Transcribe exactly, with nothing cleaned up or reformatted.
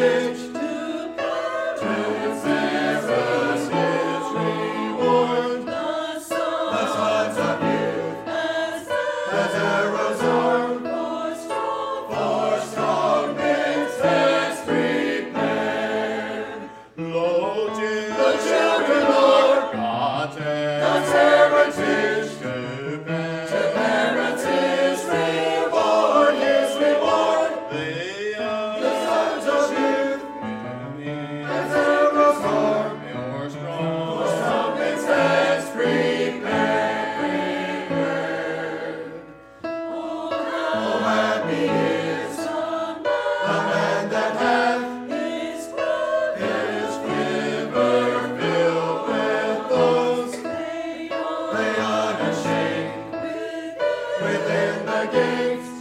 heritage, to Sarah's his reward. The sons of youth, as arrows armed, for strong men's hands prepared. Lo, the children are God's heritage, to parents his reward, his reward. They are the sons of youth, as arrows armed, for strong men's hands prepared. Oh, happy is the man that hath his quiver filled with those they unashamed within the gates